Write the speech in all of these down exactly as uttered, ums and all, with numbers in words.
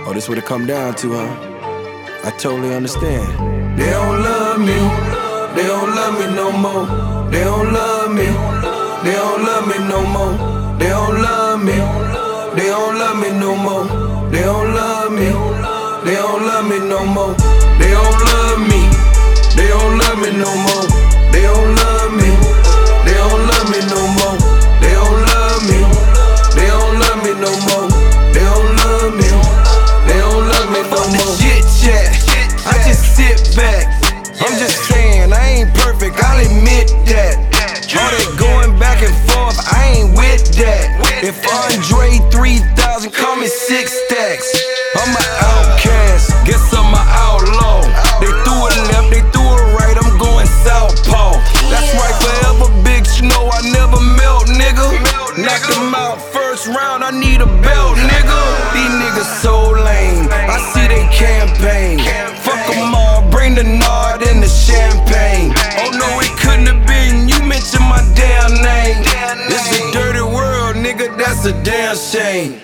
Oh, this what it come down to, huh? I totally understand. They don't love me. They don't love me no more. They don't love me. They don't love me no more. They don't love me. They don't love me no more. They don't love me. They don't love me no more. They don't love me. They don't love me no more. They don't love me. They don't love me no more. They don't love me. They don't love me no more. They don't love me. They don't love me no more. Shit chat. I just sit back. I'm just saying I ain't perfect. I'll admit that. All that going back and forth, I ain't with that. If Andre three thousand call me six stacks, I'm an outcast. Guess I'm an outlaw. They threw it left, they threw it right. I'm going southpaw. That's right, forever big snow. I never melt, nigga. Knock them out first round. I need a belt, nigga. These niggas so lame. I see they campaign. Fuck them all. Bring the nard and the champagne. Oh no, it couldn't have been. You mentioned my damn name. It's a dirty world, nigga. That's a damn shame.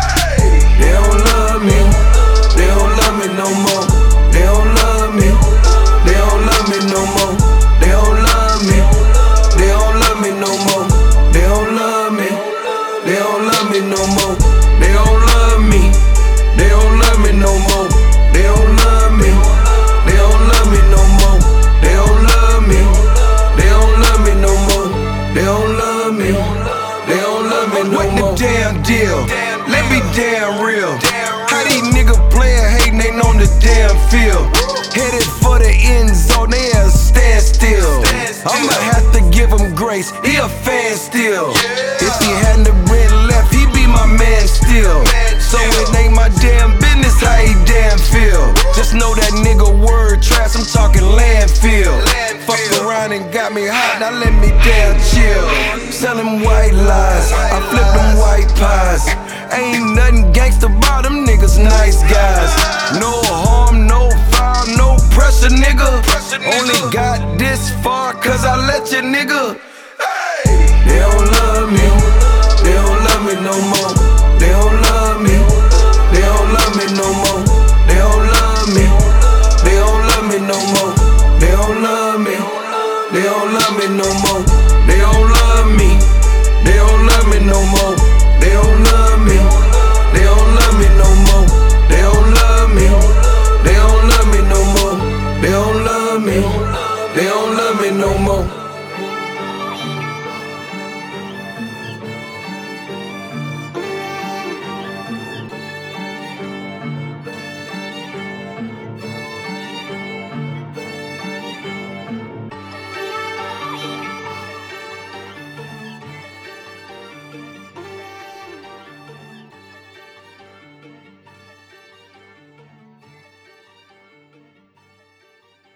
They don't love me. They don't love me no more. They don't love me. They don't love me no more. They don't love me. They don't love me no more. They don't love me. They don't love me no more. They don't love me. They don't love me no more. They don't love me. They don't love me no more. They don't love me. They don't love me no more. They don't love me. They don't love me no more. What the damn deal? Let me damn real. How these niggas playin' hatin', ain't on the damn field. Headed for the end zone, they at a standstill. I'ma have to give him grace, he a fan still. If he hadn't have been left, he be my man still. So it ain't my damn business how he damn feel. Just know that nigga word trash, I'm talking landfill. Fucked around and got me hot, now let me damn chill. Sellin' white lies, I flip them white pies. Ain't nothing gangsta about them niggas, nice guys. No harm, no foul, no pressure, nigga. Only got this far cause I let you, nigga.